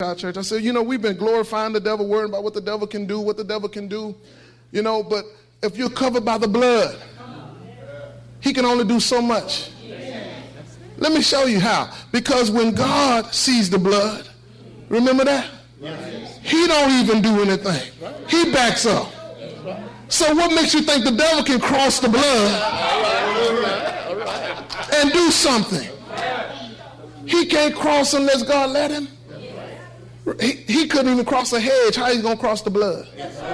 our church. I said, we've been glorifying the devil, worrying about what the devil can do, but if you're covered by the blood, he can only do so much. Let me show you how. Because when God sees the blood, remember that? He don't even do anything. He backs up. So what makes you think the devil can cross the blood and do something? He can't cross unless God let him. He couldn't even cross a hedge. How are you going to cross the blood?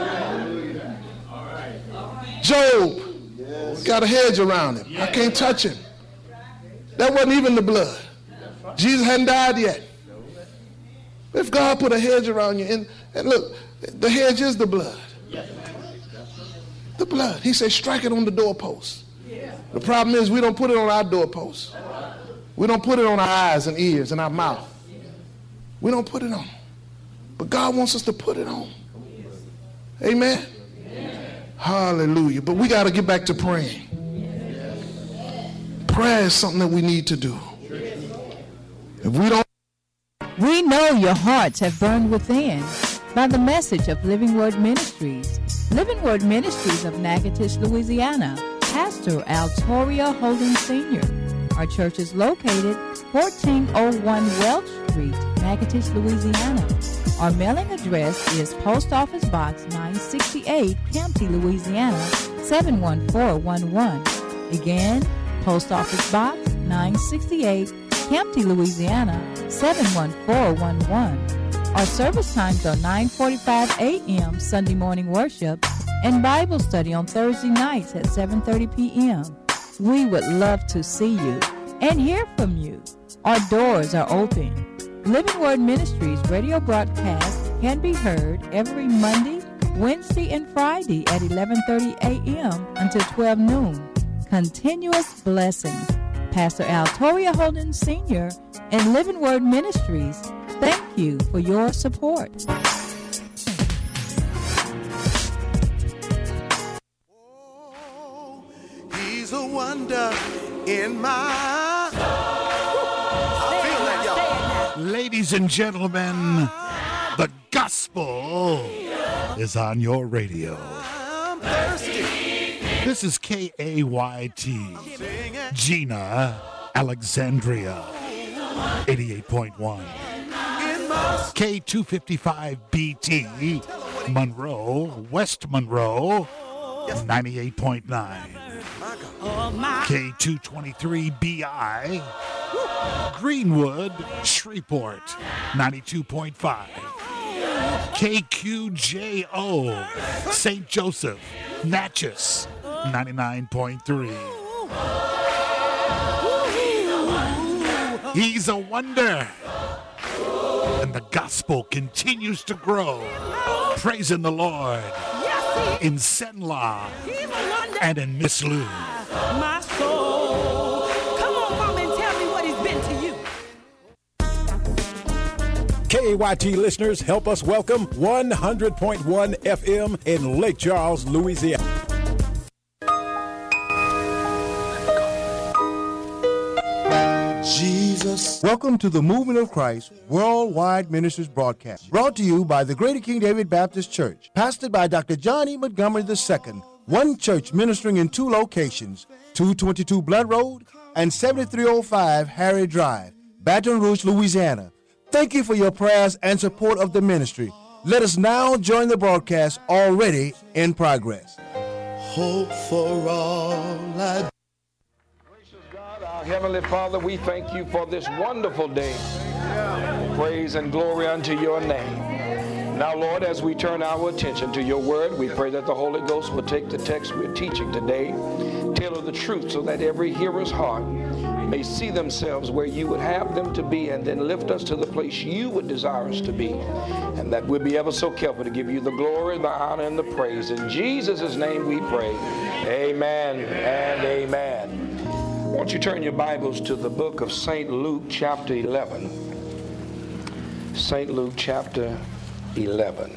Job got a hedge around him. I can't touch him. That wasn't even the blood. Jesus hadn't died yet. If God put a hedge around you, and look, the hedge is the blood. The blood. He said, strike it on the doorpost. The problem is we don't put it on our doorpost. We don't put it on our eyes and ears and our mouth. We don't put it on. But God wants us to put it on. Amen? Hallelujah. But we got to get back to praying. Prayer is something that we need to do. If we don't. We know your hearts have burned within by the message of Living Word Ministries. Living Word Ministries of Natchitoches, Louisiana. Pastor Altoria Holden Sr. Our church is located 1401 Welch Street, Natchitoches, Louisiana. Our mailing address is Post Office Box 968, Campty, Louisiana 71411. Again, Post Office Box 968, Campty, Louisiana 71411. Our service times are 9:45 a.m. Sunday morning worship and Bible study on Thursday nights at 7:30 p.m. We would love to see you and hear from you. Our doors are open. Living Word Ministries radio broadcast can be heard every Monday, Wednesday, and Friday at 11:30 a.m. until 12 noon. Continuous blessings. Pastor Altoria Holden Sr. and Living Word Ministries, thank you for your support. Oh, he's a wonder in my soul. I feel that, y'all. Ladies and gentlemen, the gospel is on your radio. I'm thirsty. This is KAYT, Gina, Alexandria, 88.1. K255BT, Monroe, West Monroe, 98.9. K223BI, Greenwood, Shreveport, 92.5. KQJO, St. Joseph, Natchez, 99.3. He's a wonder. And the gospel continues to grow. Praising the Lord in Senla and in Miss Lou. My soul. Come on, Mama, and tell me what he's been to you. KAYT listeners, help us welcome 100.1 FM in Lake Charles, Louisiana. Jesus. Welcome to the Movement of Christ Worldwide Ministries broadcast, brought to you by the Greater King David Baptist Church, pastored by Dr. John E. Montgomery II, one church ministering in two locations, 222 Blood Road and 7305 Harry Drive, Baton Rouge, Louisiana. Thank you for your prayers and support of the ministry. Let us now join the broadcast already in progress. Hope for all I. Our Heavenly Father, we thank you for this wonderful day. Praise and glory unto your name. Now, Lord, as we turn our attention to your word, we pray that the Holy Ghost will take the text we're teaching today, tailor the truth so that every hearer's heart may see themselves where you would have them to be, and then lift us to the place you would desire us to be, and that we'll be ever so careful to give you the glory, the honor, and the praise. In Jesus' name we pray. Amen and amen. Won't you turn your Bibles to the book of St. Luke chapter 11. St. Luke chapter 11.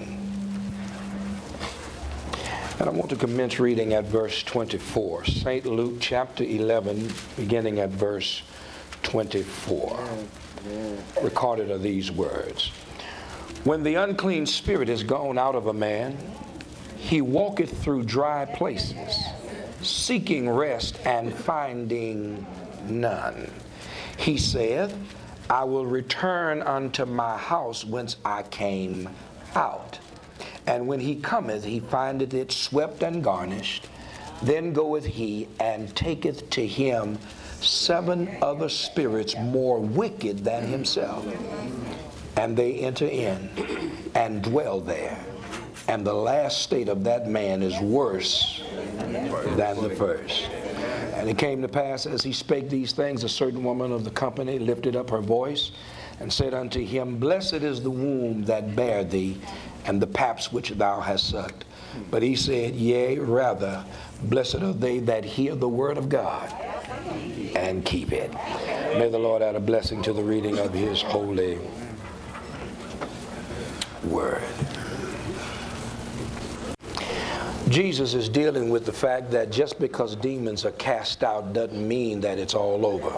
And I want to commence reading at verse 24. St. Luke chapter 11, beginning at verse 24. Recorded are these words. When the unclean spirit is gone out of a man, he walketh through dry places, seeking rest and finding none. He saith, I will return unto my house whence I came out. And when he cometh, he findeth it swept and garnished. Then goeth he and taketh to him 7 other spirits more wicked than himself. And they enter in and dwell there. And the last state of that man is worse than the first. And it came to pass, as he spake these things, a certain woman of the company lifted up her voice and said unto him, Blessed is the womb that bare thee, and the paps which thou hast sucked. But he said, Yea, rather, blessed are they that hear the word of God and keep it. May the Lord add a blessing to the reading of his holy word. Jesus is dealing with the fact that just because demons are cast out doesn't mean that it's all over.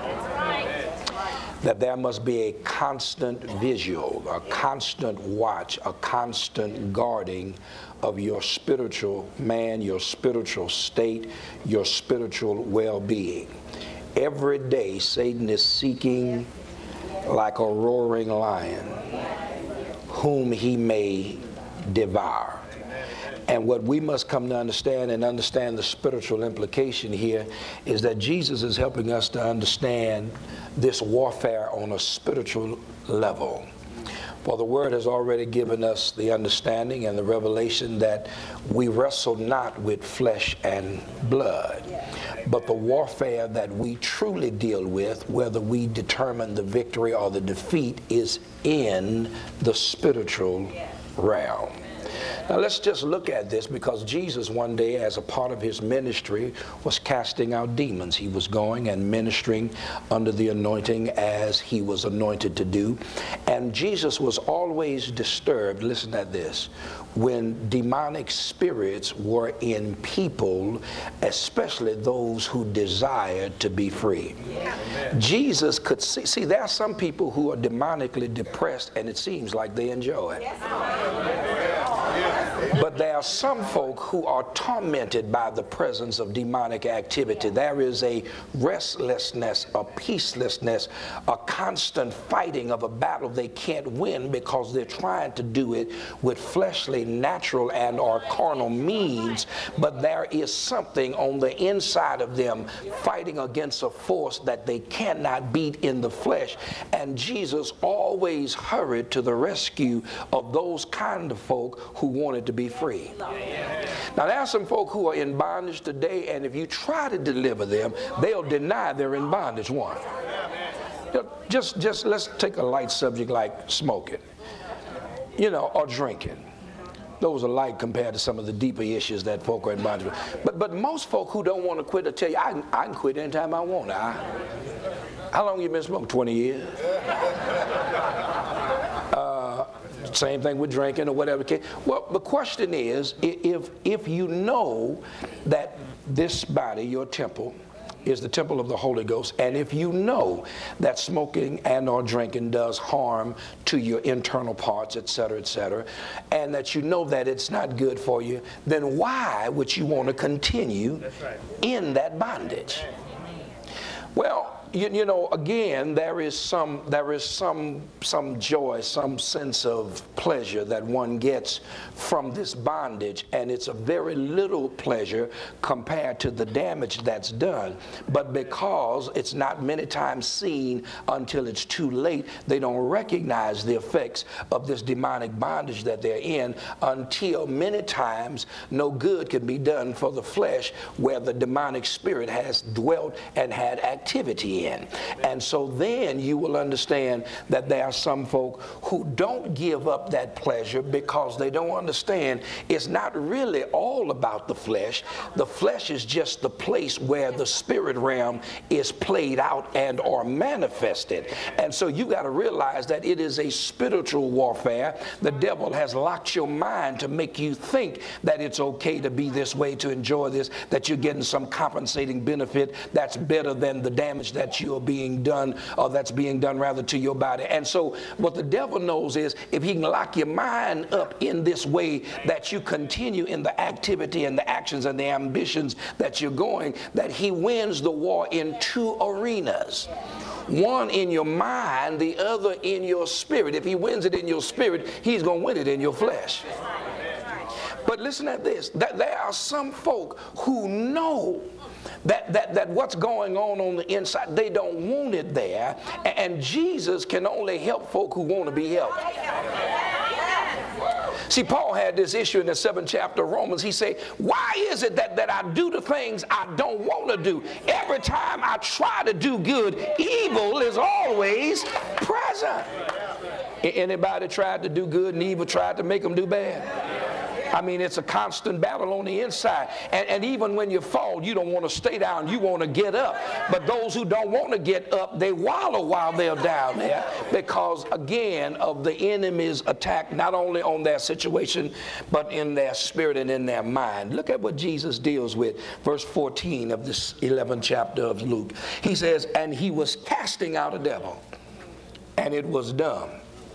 That there must be a constant visual, a constant watch, a constant guarding of your spiritual man, your spiritual state, your spiritual well-being. Every day Satan is seeking like a roaring lion whom he may devour. And what we must come to understand and understand the spiritual implication here is that Jesus is helping us to understand this warfare on a spiritual level. For the word has already given us the understanding and the revelation that we wrestle not with flesh and blood, but the warfare that we truly deal with, whether we determine the victory or the defeat, is in the spiritual realm. Now let's just look at this, because Jesus one day, as a part of his ministry, was casting out demons. He was going and ministering under the anointing as he was anointed to do. And Jesus was always disturbed, listen at this, when demonic spirits were in people, especially those who desired to be free. Amen. Jesus could see, there are some people who are demonically depressed and it seems like they enjoy it. But there are some folk who are tormented by the presence of demonic activity. There is a restlessness, a peacelessness, a constant fighting of a battle they can't win because they're trying to do it with fleshly, natural, and or carnal means. But there is something on the inside of them fighting against a force that they cannot beat in the flesh. And Jesus always hurried to the rescue of those kind of folk who wanted to be free. Now there are some folk who are in bondage today, and if you try to deliver them, they'll deny they're in bondage. One, just let's take a light subject like smoking, or drinking. Those are light compared to some of the deeper issues that folk are in bondage with. But most folk who don't want to quit will tell you, I can quit anytime I want. How long you been smoking? 20 years. Same thing with drinking or whatever. Well, the question is, if you know that this body, your temple, is the temple of the Holy Ghost, and if you know that smoking and or drinking does harm to your internal parts, etc., and that you know that it's not good for you, then why would you want to continue in that bondage? Well, again, there is some joy, some sense of pleasure that one gets from this bondage, and it's a very little pleasure compared to the damage that's done. But because it's not many times seen until it's too late, they don't recognize the effects of this demonic bondage that they're in until many times no good can be done for the flesh where the demonic spirit has dwelt and had activity in. And so then you will understand that there are some folk who don't give up that pleasure because they don't understand it's not really all about the flesh. The flesh is just the place where the spirit realm is played out and or manifested. And so you got to realize that it is a spiritual warfare. The devil has locked your mind to make you think that it's okay to be this way, to enjoy this, that you're getting some compensating benefit that's better than the damage that that you're being done, or that's being done rather to your body. And so what the devil knows is if he can lock your mind up in this way that you continue in the activity and the actions and the ambitions that you're going, that he wins the war in two arenas. One in your mind, the other in your spirit. If he wins it in your spirit, he's going to win it in your flesh. But listen at this, that there are some folk who know that what's going on the inside, they don't want it there, and Jesus can only help folk who want to be helped. See, Paul had this issue in the 7th chapter of Romans. He said, why is it that I do the things I don't want to do? Every time I try to do good, evil is always present. Anybody tried to do good and evil tried to make them do bad? I mean, it's a constant battle on the inside. And even when you fall, you don't want to stay down. You want to get up. But those who don't want to get up, they wallow while they're down there because, again, of the enemy's attack, not only on their situation, but in their spirit and in their mind. Look at what Jesus deals with. Verse 14 of this 11th chapter of Luke. He says, and he was casting out a devil, and it was dumb.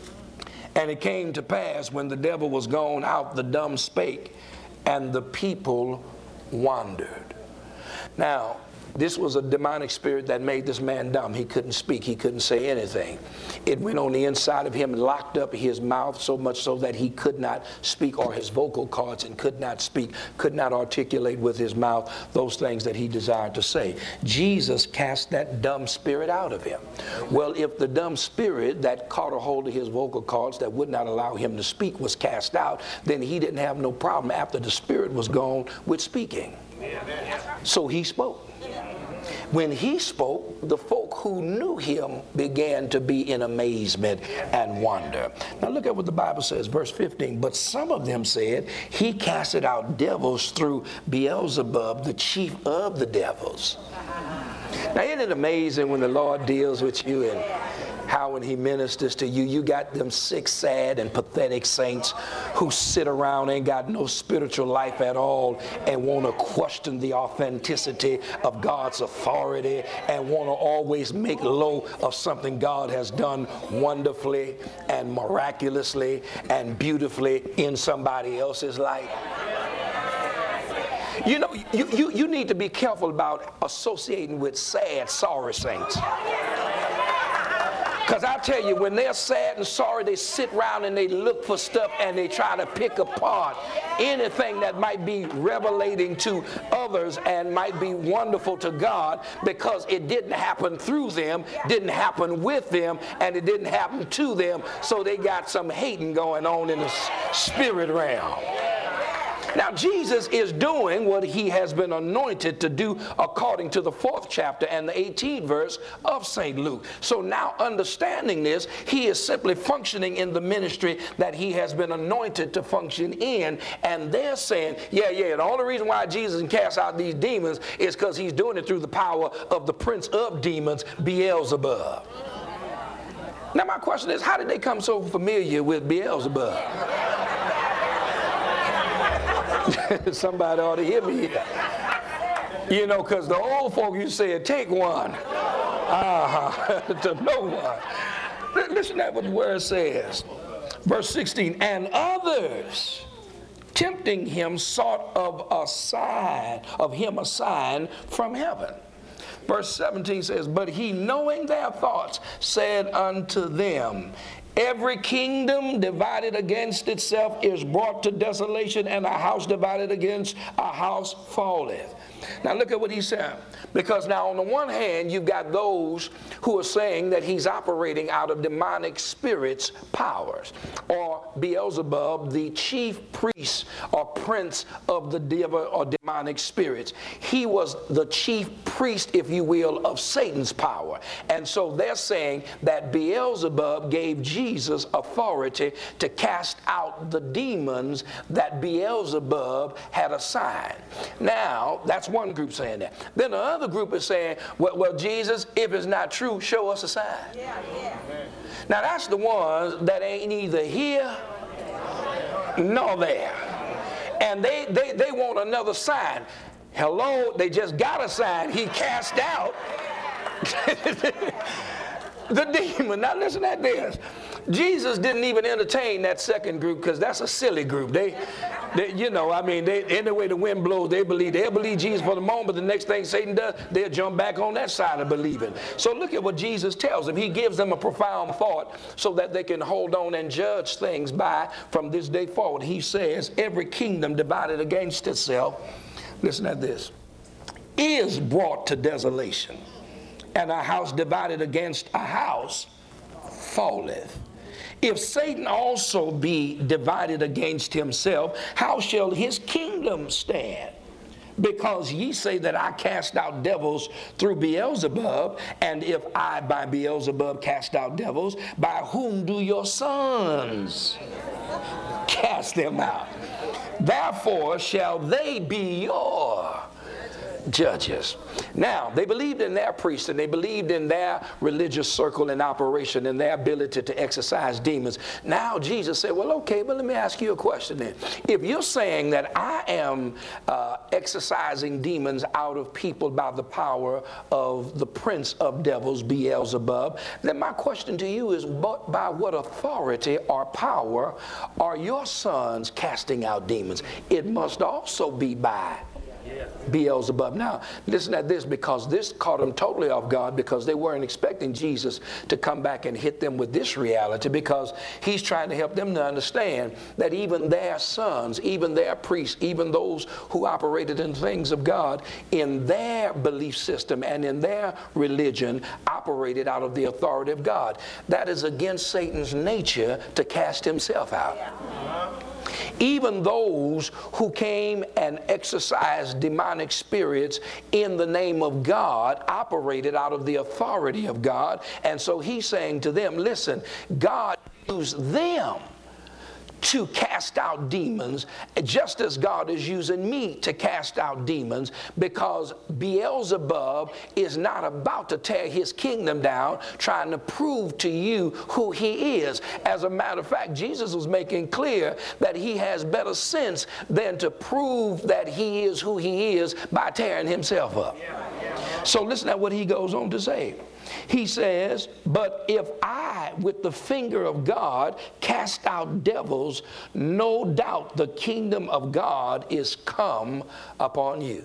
And it came to pass when the devil was gone out, the dumb spake, and the people wondered. Now, this was a demonic spirit that made this man dumb. He couldn't speak. He couldn't say anything. It went on the inside of him and locked up his mouth so much so that he could not speak, or his vocal cords, and could not speak, could not articulate with his mouth those things that he desired to say. Jesus cast that dumb spirit out of him. Well, if the dumb spirit that caught a hold of his vocal cords that would not allow him to speak was cast out, then he didn't have no problem after the spirit was gone with speaking. So he spoke. When he spoke, the folk who knew him began to be in amazement and wonder. Now look at what the Bible says, verse 15. But some of them said, he casted out devils through Beelzebub, the chief of the devils. Now isn't it amazing when the Lord deals with you and how when he ministers to you, you got them sick, sad, and pathetic saints who sit around, ain't got no spiritual life at all, and want to question the authenticity of God's authority, and want to always make low of something God has done wonderfully and miraculously and beautifully in somebody else's life. You know, you need to be careful about associating with sad, sorry saints. Because I tell you, when they're sad and sorry, they sit around and they look for stuff and they try to pick apart anything that might be revelating to others and might be wonderful to God, because it didn't happen through them, didn't happen with them, and it didn't happen to them. So they got some hating going on in the spirit realm. Now, Jesus is doing what he has been anointed to do according to the 4th chapter and the 18th verse of St. Luke. So now, understanding this, he is simply functioning in the ministry that he has been anointed to function in. And they're saying, yeah, the only reason why Jesus can cast out these demons is because he's doing it through the power of the prince of demons, Beelzebub. Now, my question is, how did they come so familiar with Beelzebub? Somebody ought to hear me. You know, because the old folk, you said, take one. To no one. Listen to what the word says. Verse 16, and others, tempting him, sought of him a sign from heaven. Verse 17 says, but he, knowing their thoughts, said unto them, every kingdom divided against itself is brought to desolation, and a house divided against a house falleth. Now look at what he said. Because now on the one hand, you've got those who are saying that he's operating out of demonic spirits' powers, or Beelzebub, the chief priest or prince of the devil or demonic spirits. He was the chief priest, if you will, of Satan's power. And so they're saying that Beelzebub gave Jesus authority to cast out the demons that Beelzebub had assigned. Now, that's one group saying that. Then the other group is saying, well, Jesus, if it's not true, show us a sign. Now, that's the ones that ain't neither here nor there. And they want another sign. Hello, they just got a sign. He cast out The demon. Now listen at this. Jesus didn't even entertain that second group because that's a silly group. They any way the wind blows, they'll believe Jesus for the moment, but the next thing Satan does, they'll jump back on that side of believing. So look at what Jesus tells them. He gives them a profound thought so that they can hold on and judge things by from this day forward. He says, every kingdom divided against itself, listen at this, is brought to desolation, and a house divided against a house falleth. If Satan also be divided against himself, how shall his kingdom stand? Because ye say that I cast out devils through Beelzebub, and if I by Beelzebub cast out devils, by whom do your sons cast them out? Therefore shall they be your judges. Now, they believed in their priests and they believed in their religious circle in operation and their ability to exorcise demons. Now, Jesus said, well, okay, but let me ask you a question then. If you're saying that I am exorcising demons out of people by the power of the prince of devils, Beelzebub, then my question to you is, by what authority or power are your sons casting out demons? It must also be by Beelzebub. Now, listen at this, because this caught them totally off guard, because they weren't expecting Jesus to come back and hit them with this reality, because he's trying to help them to understand that even their sons, even their priests, even those who operated in things of God, in their belief system and in their religion, operated out of the authority of God. That is against Satan's nature to cast himself out. Even those who came and exercised demonic spirits in the name of God operated out of the authority of God. And so he's saying to them, listen, God used them to cast out demons, just as God is using me to cast out demons, because Beelzebub is not about to tear his kingdom down trying to prove to you who he is. As a matter of fact, Jesus was making clear that he has better sense than to prove that he is who he is by tearing himself up. So listen at what he goes on to say. He says, but if I, with the finger of God, cast out devils, no doubt the kingdom of God is come upon you.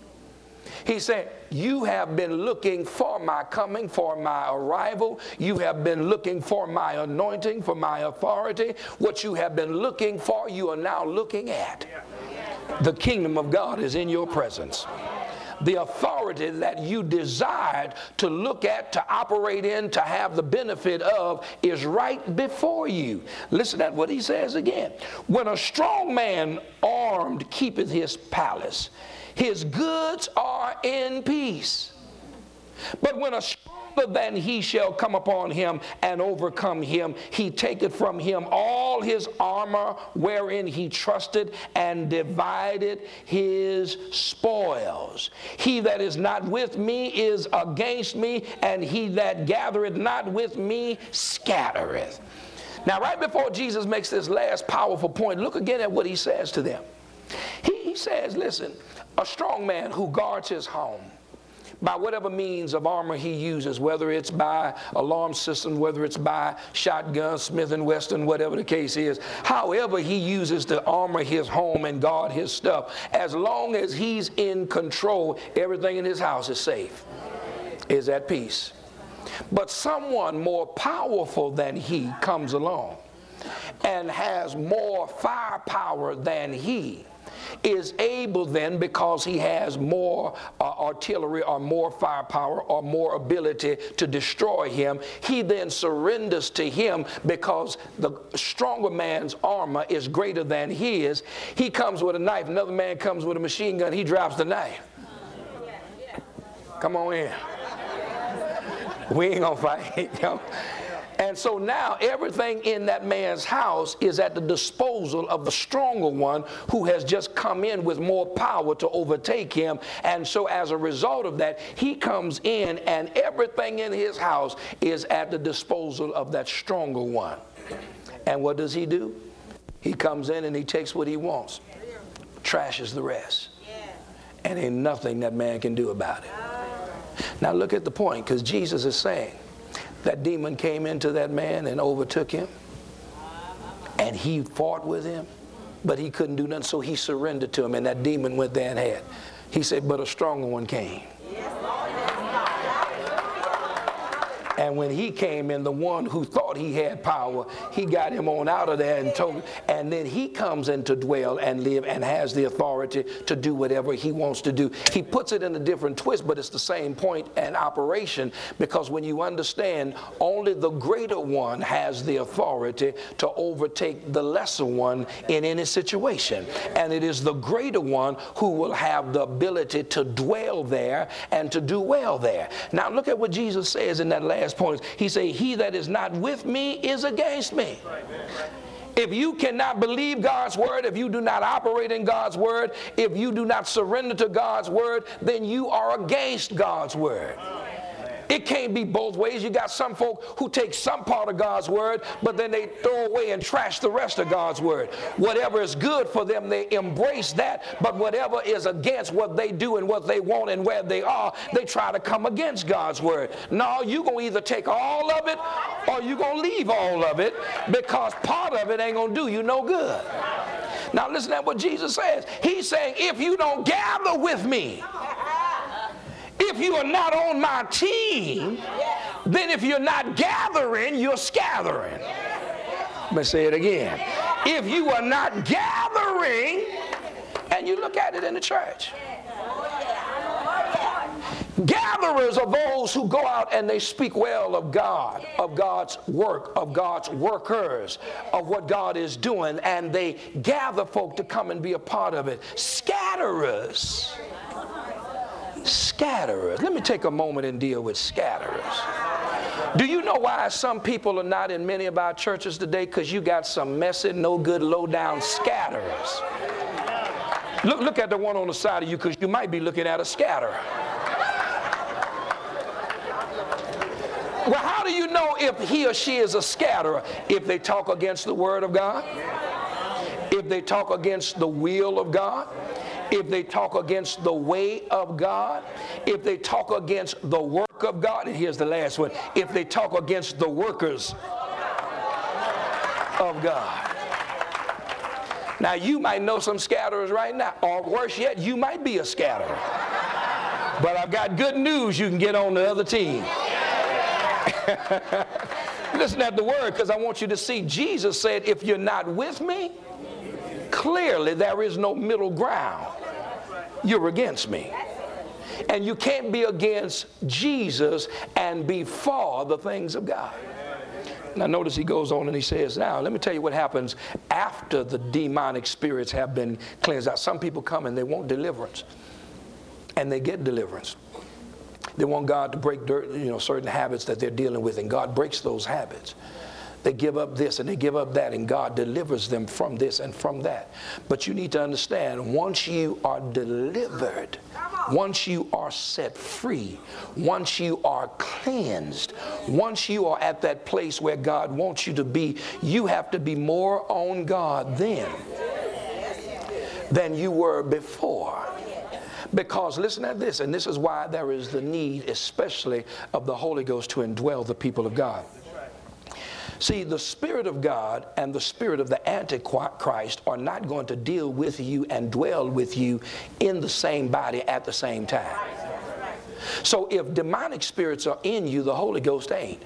He said, you have been looking for my coming, for my arrival. You have been looking for my anointing, for my authority. What you have been looking for, you are now looking at. The kingdom of God is in your presence. The authority that you desired to look at, to operate in, to have the benefit of is right before you. Listen at what he says again. When a strong man armed keepeth his palace, his goods are in peace. But when a stronger than he shall come upon him and overcome him, he taketh from him all his armor wherein he trusted, and divided his spoils. He that is not with me is against me, and he that gathereth not with me scattereth. Now, right before Jesus makes this last powerful point, look again at what he says to them. He says, listen, a strong man who guards his home by whatever means of armor he uses, whether it's by alarm system, whether it's by shotgun, Smith & Wesson, whatever the case is, however he uses to armor his home and guard his stuff, as long as he's in control, everything in his house is safe, is at peace. But someone more powerful than he comes along and has more firepower than he is able then, because he has more artillery or more firepower or more ability to destroy him, he then surrenders to him because the stronger man's armor is greater than his. He comes with a knife, another man comes with a machine gun, he drops the knife. Come on in. We ain't gonna fight, you know? And so now everything in that man's house is at the disposal of the stronger one who has just come in with more power to overtake him. And so as a result of that, he comes in and everything in his house is at the disposal of that stronger one. And what does he do? He comes in and he takes what he wants, trashes the rest. And ain't nothing that man can do about it. Now look at the point, because Jesus is saying that demon came into that man and overtook him, and he fought with him, but he couldn't do nothing, so he surrendered to him, and that demon went there and had. He said, but a stronger one came. And when he came in, the one who thought he had power, he got him on out of there and told, and then he comes in to dwell and live and has the authority to do whatever he wants to do. He puts it in a different twist, but it's the same point and operation, because when you understand, only the greater one has the authority to overtake the lesser one in any situation. And it is the greater one who will have the ability to dwell there and to do well there. Now look at what Jesus says in that last point. He said, he that is not with me is against me. If you cannot believe God's word, if you do not operate in God's word, if you do not surrender to God's word, then you are against God's word. It can't be both ways. You got some folk who take some part of God's word, but then they throw away and trash the rest of God's word. Whatever is good for them, they embrace that, but whatever is against what they do and what they want and where they are, they try to come against God's word. No, you're going to either take all of it or you're going to leave all of it, because part of it ain't going to do you no good. Now listen to what Jesus says. He's saying, if you don't gather with me, if you are not on my team, then if you're not gathering, you're scattering. Let me say it again. If you are not gathering, and you look at it in the church, gatherers are those who go out and they speak well of God, of God's work, of God's workers, of what God is doing, and they gather folk to come and be a part of it. Scatterers. Scatterers. Let me take a moment and deal with scatterers. Do you know why some people are not in many of our churches today? Because you got some messy, no good, low down scatterers. Look at the one on the side of you, because you might be looking at a scatterer. Well, how do you know if he or she is a scatterer? If they talk against the word of God, if they talk against the will of God, if they talk against the way of God, if they talk against the work of God, and here's the last one, if they talk against the workers of God. Now you might know some scatterers right now, or worse yet, you might be a scatterer. But I've got good news, you can get on the other team. Listen at the word, because I want you to see Jesus said, if you're not with me, clearly there is no middle ground. You're against me. And you can't be against Jesus and be for the things of God. Now notice he goes on and he says, now let me tell you what happens after the demonic spirits have been cleansed out. Some people come and they want deliverance, and they get deliverance. They want God to break certain habits that they're dealing with, and God breaks those habits. They give up this and they give up that, and God delivers them from this and from that. But you need to understand, once you are delivered, once you are set free, once you are cleansed, once you are at that place where God wants you to be, you have to be more on God then than you were before. Because listen at this, and this is why there is the need, especially of the Holy Ghost, to indwell the people of God. See, the Spirit of God and the spirit of the Antichrist are not going to deal with you and dwell with you in the same body at the same time. So if demonic spirits are in you, the Holy Ghost ain't.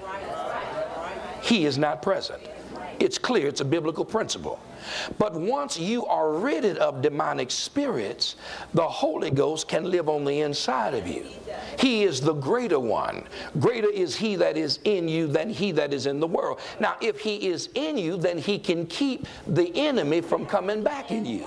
He is not present. It's clear, it's a biblical principle. But once you are rid of demonic spirits, the Holy Ghost can live on the inside of you. He is the greater one. Greater is he that is in you than he that is in the world. Now, if he is in you, then he can keep the enemy from coming back in you.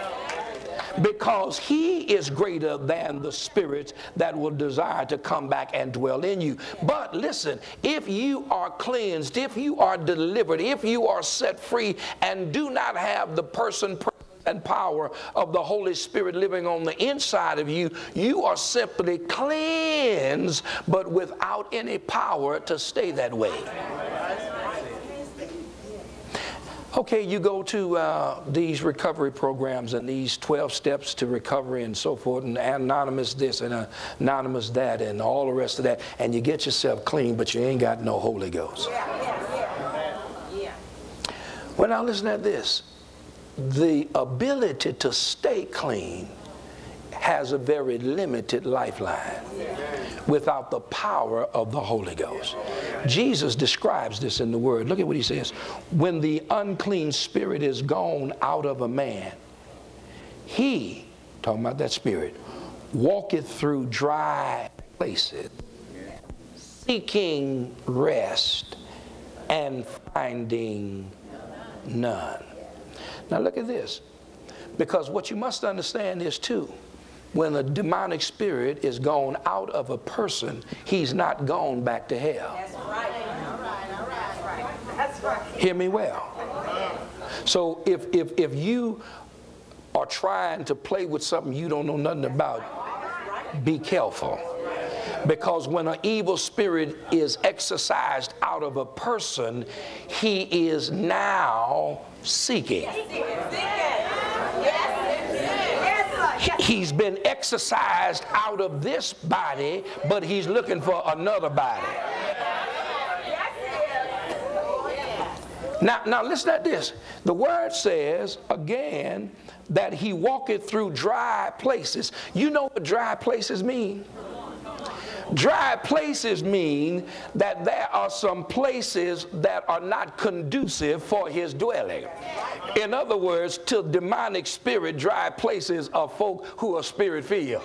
Because he is greater than the spirits that will desire to come back and dwell in you. But listen, if you are cleansed, if you are delivered, if you are set free and do not have the person and power of the Holy Spirit living on the inside of you, you are simply cleansed, but without any power to stay that way. Okay, you go to these recovery programs and these 12 steps to recovery and so forth, and anonymous this and anonymous that and all the rest of that, and you get yourself clean, but you ain't got no Holy Ghost. Well, now listen at this. The ability to stay clean has a very limited lifeline without the power of the Holy Ghost. Jesus describes this in the Word. Look at what he says. When the unclean spirit is gone out of a man, he, talking about that spirit, walketh through dry places, seeking rest and finding none. Now look at this. Because what you must understand is too, when a demonic spirit is gone out of a person, he's not gone back to hell. That's right. All right. That's right. Hear me well. So if you are trying to play with something you don't know nothing about, be careful. Because when an evil spirit is exorcised out of a person, he is now seeking. He's been exorcised out of this body, but he's looking for another body. Now listen at this. The word says, again, that he walketh through dry places. You know what dry places mean? Dry places mean that there are some places that are not conducive for his dwelling. In other words, to demonic spirit, dry places are folk who are spirit filled.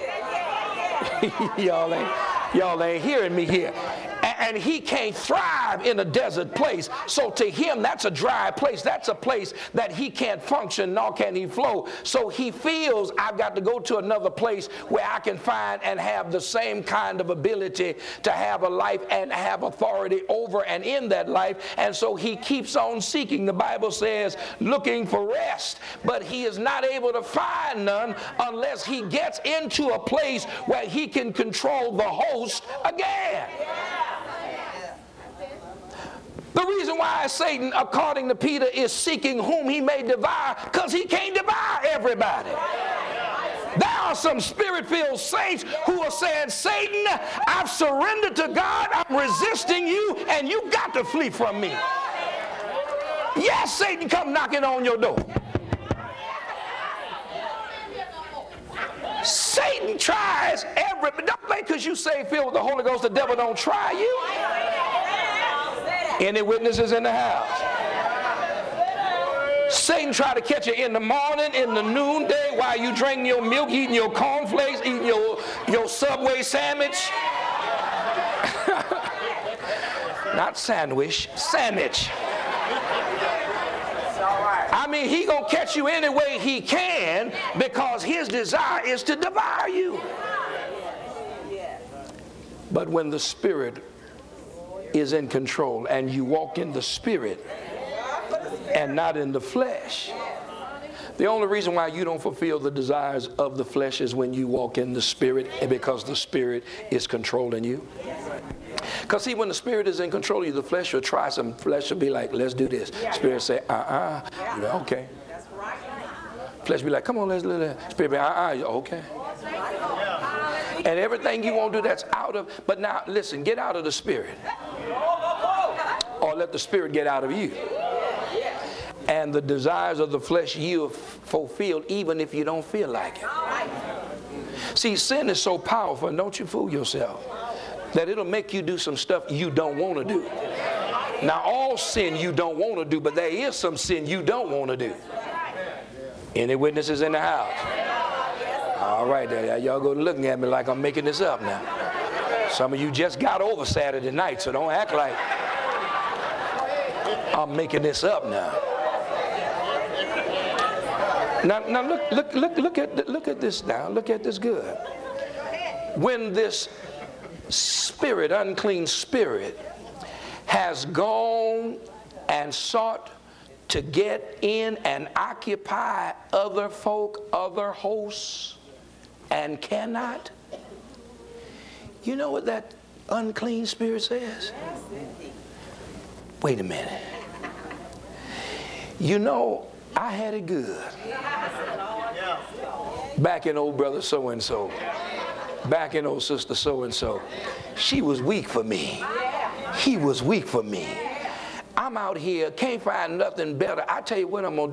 Y'all ain't hearing me here. And he can't thrive in a desert place. So to him, that's a dry place. That's a place that he can't function, nor can he flow. So he feels, I've got to go to another place where I can find and have the same kind of ability to have a life and have authority over and in that life. And so he keeps on seeking. The Bible says, looking for rest. But he is not able to find none unless he gets into a place where he can control the host again. The reason why Satan, according to Peter, is seeking whom he may devour, because he can't devour everybody. There are some spirit-filled saints who are saying, Satan, I've surrendered to God, I'm resisting you, and you got to flee from me. Yes, Satan, come knocking on your door. Satan tries but don't think because you say filled with the Holy Ghost, the devil don't try you. Any witnesses in the house? Satan try to catch you in the morning, in the noonday, while you drinking your milk, eating your cornflakes, eating your Subway sandwich. Not sandwich, sandwich. I mean, he gonna catch you any way he can because his desire is to devour you. But when the Spirit is in control and you walk in the Spirit and not in the flesh, the only reason why you don't fulfill the desires of the flesh is when you walk in the Spirit, and because the Spirit is controlling you. Because see, when the Spirit is in control of you, the flesh will try some. Flesh will be like, let's do this. Spirit say, okay. Flesh be like, come on, let's do that. Spirit be, okay. And everything you won't do that's out of, but now listen, get out of the Spirit. Or let the Spirit get out of you. And the desires of the flesh you have fulfilled even if you don't feel like it. See, sin is so powerful, and don't you fool yourself, that it'll make you do some stuff you don't want to do. Now all sin you don't want to do, but there is some sin you don't want to do. Any witnesses in the house? All right, y'all go looking at me like I'm making this up now. Some of you just got over Saturday night, so don't act like I'm making this up now. Now look at this now. Look at this good. When this spirit, unclean spirit, has gone and sought to get in and occupy other folk, other hosts, and cannot, you know what that unclean spirit says? Wait a minute. You know, I had it good. Back in old brother so-and-so. Back in old sister so-and-so. She was weak for me. He was weak for me. I'm out here, can't find nothing better. I tell you what I'm going to do.